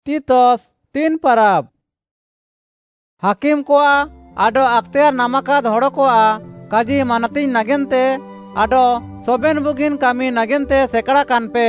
तीतस 3 परब हाकिम को आडो अख्तियार नामाकाद हड़ को काजी मानती नगेनते आडो सोबेन बुगिन कामी नगेनते सेकड़ा कानपे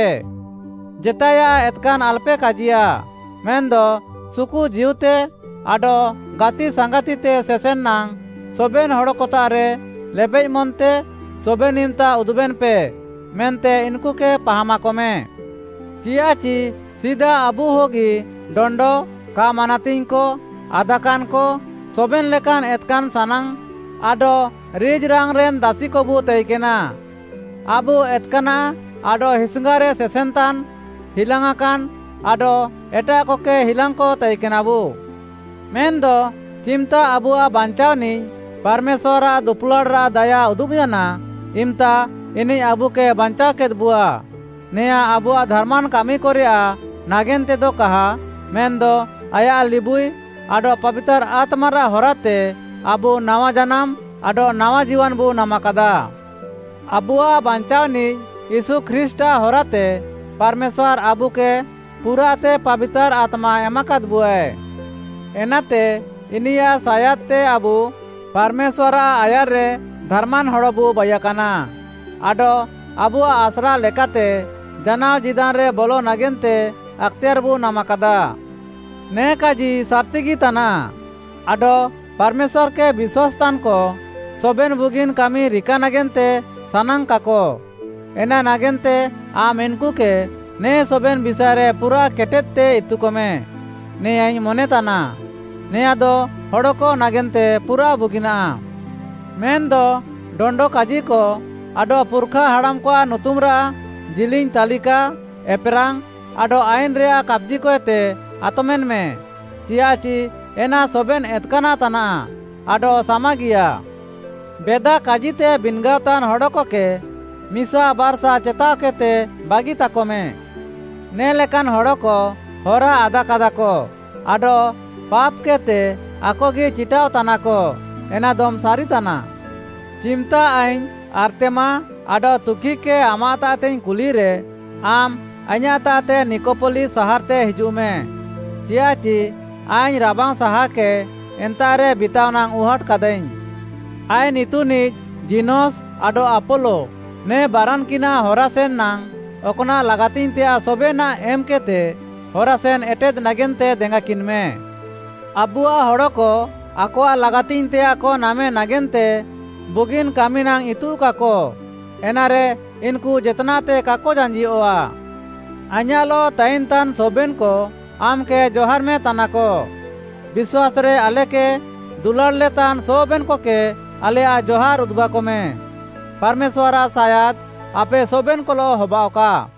जेताया एतकान अल्पे काजिया मेंदो सुकु जीवते आडो गाती संगातीते सेसेन नांग सोबेन हड़ कोतारे लेबेज मनते सोबेन इमता उदुबेन पे मेनते इनको के पहामा को में चियाची सीधा अबू होगी डोंडो का मानातिन को आदाकान को सोबेन लेकान एतकान सानांग आडो रिज रांग रेन दासी को बू तैकेना आबू एतकाना आडो हिसंगारे सेसेंतान हिलांगाकान आडो एटा कोके हिलांग को तैकेना बू मेंदो चिमता अबुआ बांचावनी परमेश्वरा दुपलड़ा दया उदुबियाना इमता इनी अबू के बांचा के बुआ नेया अबुआ धर्मान कामी कोरिया नागेनते दो कहा मेंदो आया लिबुई आडो पवित्र आत्मारा होराते अबू नवा जनाम आडो नवा जीवन बू नामाकादा अबुआ बांचावनी यीशु ख्रिस्टा होराते परमेश्वर अबू के पूराते पवित्र आत्मा एमाकाद बुए एनाते इनिया सायाते अबू परमेश्वरा आयार रे धर्मान हड़बू बयाकाना आडो अबुआ आसरा लेकाते जनाव जिदान रे बोलो नगेनते अख्तियार बू नामाकादा ने काजी सार्तिगी तना आडो परमेश्वर के विश्वासतान को सोबेन बुगिन कामी रिका नगेनते सानांग काको एना नगेनते आम इनको के ने सोबेन बिसारे पूरा केटेते इतुको में ने आई मोने तना ने आदो हड़ो को नगेनते पूरा बुगिना मेंदो डोंडो काजी को आडो पुरखा हाड़ाम को नुतुमरा जिलिंग तालिका एपरांग आडो आइन रे कब्जी को एते आतमेन में चियाची एना सोबेन एतकाना तना आडो सामागिया बेदा काजीते बिनगावतान हड़ो को के मिसा बारसा चेताव केते बागी ताको में ने लेकान हड़ो को होरा आदा कादा को आडो पाप केते आकोगी चिटाव तना को एना दोम सारी तना चिमता आइन आर्तेमा आडो तुकी के आमाताते कुली रे आम अኛताते निकोपोली सहारते हिजू में चियाची आइन राबांग सहा के एंतारे बितावनांग उहट कदें आइन इतुनी जिनोस आडो अपोलो ने बारान किना होरासेन नांग ओकना लगातीन ते सोबेना एम केते होरासेन एटेद नगेनते देंगा किन में अबुआ हड़ो को आकोआ लगातीन ते आको नामे नगेनते बुगिन कामिनांग इतु काको एनारे इनको जितना ते काको जांजी ओआ अኛलो ताइन तान सोबेन को आम के जोहर में तना को विश्वास रे आले के दुलड़ ले तान सोबेन को के आले जोहार उद्बा को में परमेश्वरा शायद आपे सोबेन को लो होबाओ का।